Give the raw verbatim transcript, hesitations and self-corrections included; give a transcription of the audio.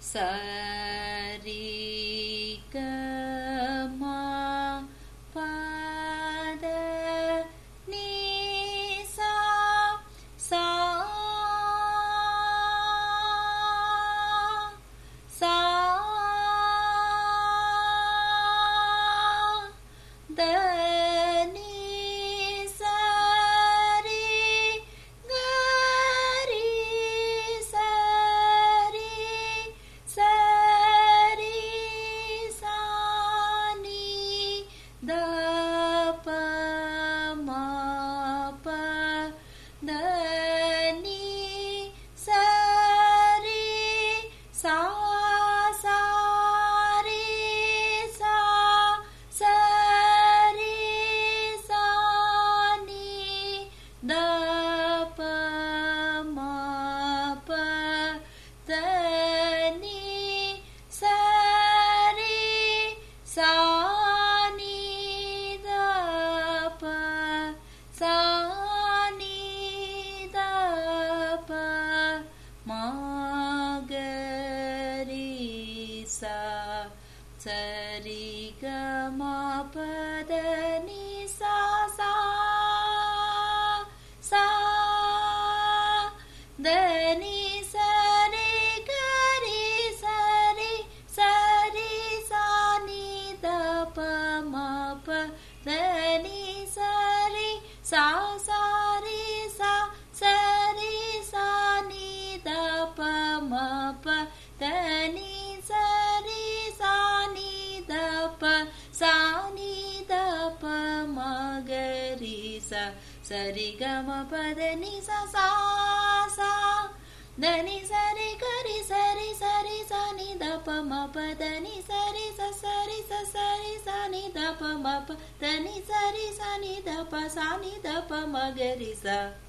சரி க ம பத நீ சா சா சா த நீ சரி கரி சரி சரி சா நீ த ப ம ப த நீ சரி சா சா ரீ சா சரி சா நீ த ப ம ப த நீ சரி சா நீ த ப சா நீ த ப ம க ரீ சா சரி க ம ப த நீ சா சா சா த நீ சரி கரி சரி சரி சா நீ த ப ம ப த நீ சரி சா சா ரீ சா சரி சா நீ த ப ம ப த நீ சரி சா நீ த ப சா நீ த ப ம க ரீ சா சரி க ம ப த நீ சா சா சா த நீ சரி கரி சரி சரி சா நீ த ப ம ப த நீ சரி ச சரி ச சரி சா நீ த ப ம ப த நீ சரி சா நீ த ப சா நீ த ப ம க ரீ சா